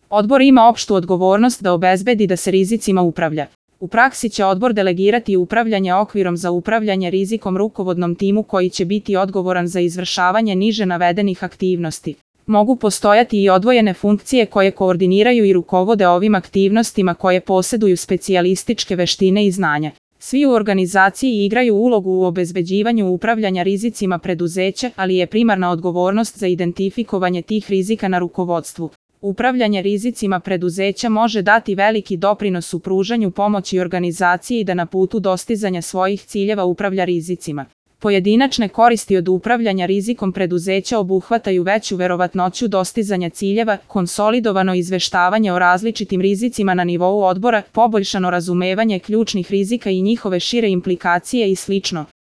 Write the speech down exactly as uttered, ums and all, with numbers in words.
Odbor ima opštu odgovornost da obezbedi da se rizicima upravlja. U praksi će odbor delegirati upravljanje okvirom za upravljanje rizikom rukovodnom timu koji će biti odgovoran za izvršavanje niže navedenih aktivnosti. Mogu postojati i odvojene funkcije koje koordiniraju i rukovode ovim aktivnostima koje poseduju specijalističke veštine i znanja. Svi u organizaciji igraju ulogu u obezbeđivanju upravljanja rizicima preduzeća, ali je primarna odgovornost za identifikovanje tih rizika na rukovodstvu. Upravljanje rizicima preduzeća može dati veliki doprinos u pružanju pomoći organizaciji da na putu dostizanja svojih ciljeva upravlja rizicima. Pojedinačne koristi od upravljanja rizikom preduzeća obuhvataju veću verovatnoću dostizanja ciljeva, konsolidovano izveštavanje o različitim rizicima na nivou odbora, poboljšano razumevanje ključnih rizika i njihove šire implikacije i slično.